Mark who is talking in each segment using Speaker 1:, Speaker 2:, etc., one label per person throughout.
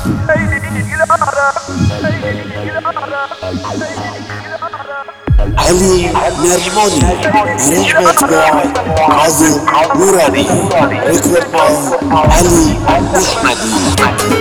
Speaker 1: علي نرماني رجبت عظيم نوراني ركبت علي محمدي.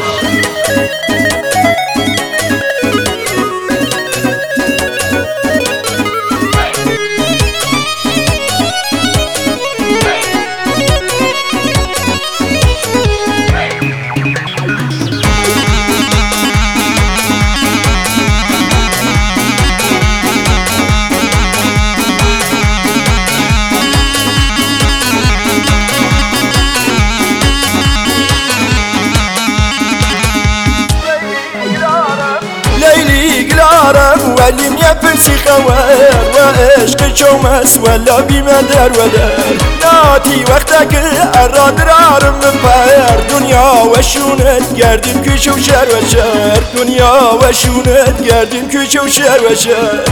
Speaker 2: ولیم یه پرسی خوار و عشق چومس ولا بیمدر ولر ناتی وقتا که ارادرارم بپر دنیا و شونت گردیم کوچه و شهر و شهر دنیا و شونت گردیم کوچه و شهر و شهر.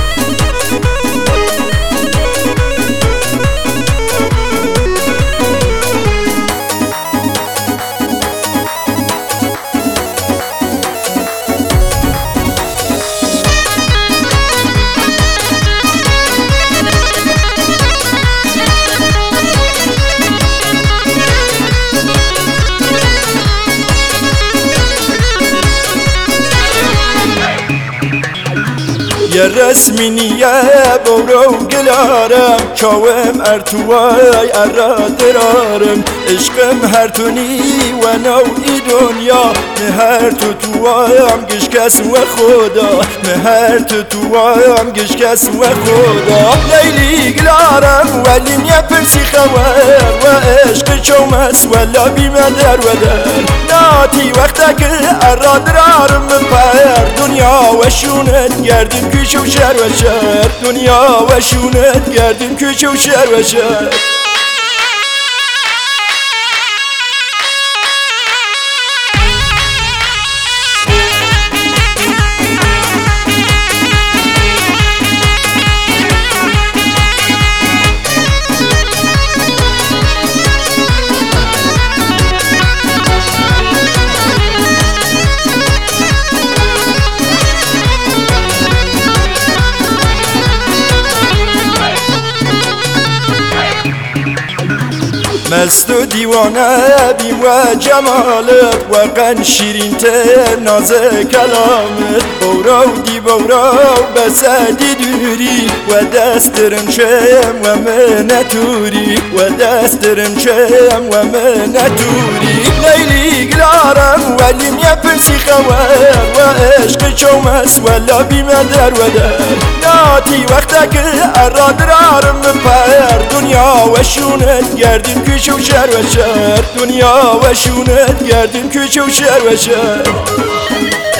Speaker 2: یه رسمی نیه برو گلارم چاوم ارتوای ارادرارم عشقم هر تونی و نوعی دنیا نه هر توام گشکس و خدا نه هر توام گشکس و خدا. لیلی گلارم ولیم یه پرسی خوار و عشق چومس ولا بیمدر ولر ناتی وقتا که ارادرارم بپر دنیا و شونت گردیم کوچه و شهر و شهر دنیا و شونت گردیم کوچه و شهر و شهر. مست و دیوانه بیم و جمالت و قن شیرین تر ناز کلامت بورو دی بورو بسدی دوری و دسترم شم و منتوری و دسترم شم و منتوری. لیلی گلارم ولیم یه پرسی خوار و عشق چومس ولا بیمدر ودر ناتی وقتا که ارادرارم بپر دنیا و شونت گردیم کوچه و شهر و شهر دنیا و شونت گردیم کوچه و شهر و شهر.